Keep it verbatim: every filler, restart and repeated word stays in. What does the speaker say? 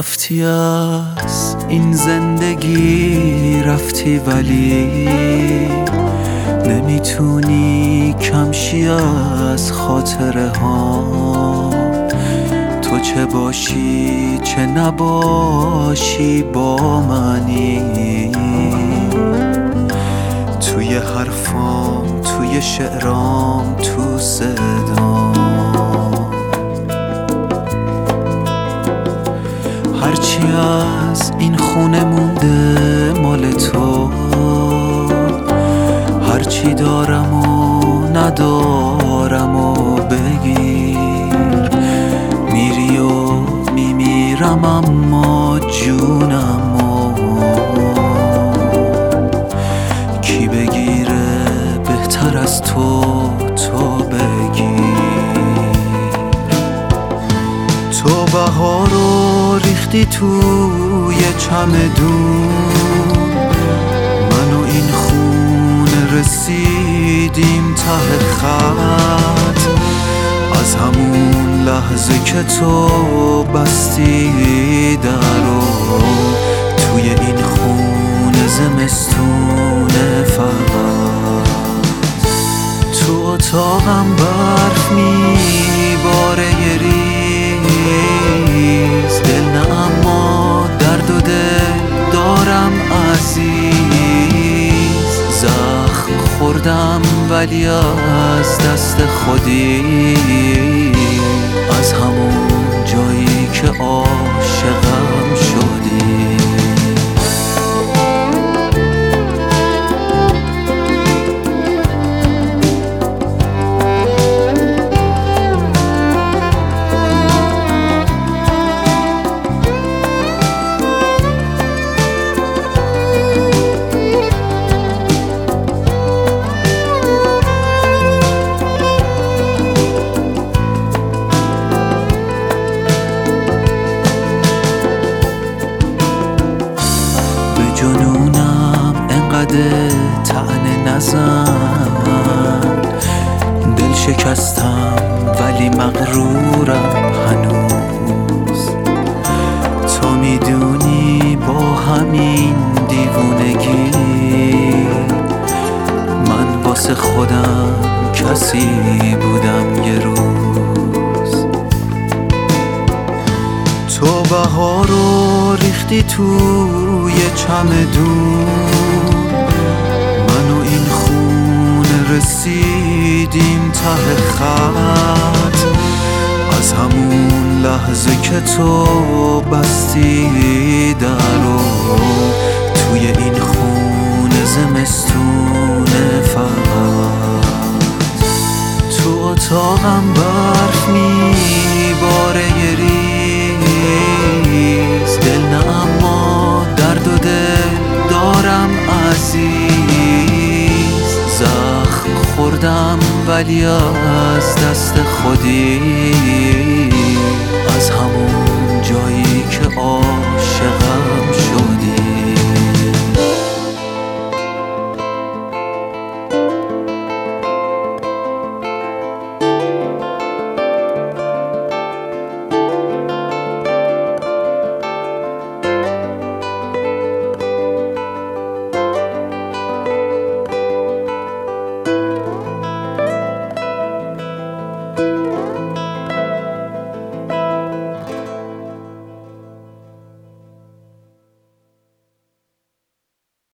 رفتی از این زندگی رفتی، ولی نمیتونی کمشی از خاطره ها. تو چه باشی چه نباشی با منی، توی حرفام توی شعرام تو صدام. هرچی از این خونه مونده مال تو، هرچی دارم و ندارم و بگیر. میری و میمیرم اما جونم و کی بگیره بهتر از تو، تو بگیر. تو بهارو ریختی توی چمدون، من و این خونه رسیدیم ته خط. از همون لحظه که تو بستی درو، توی این خونه زمستونه فقط. تو اتاقم برف میباره یه ریز، دل نه اما درد و دل دارم عزیز. زخم خوردم ولی از دست خودی، از همون جایی که عاشقم شدی. جنونم انقدر طعنه نزن، دل شکستم ولی مغرورم هنوز. تو میدونی با همین دیوونگی، من واسه خودم کسی بودم یه روز. تو بهارو ریختی توی چمدون، من و این خونه رسیدیم ته خط. از همون لحظه که تو بستی درو، توی این خونه زمستونه فقط. تو اتاقم برف میباره یه ریز، دل نه اما درد و دل دارم عزیز. زخم خوردم ولی از دست خودی، از همون جایی که عاشقم شدی. thank you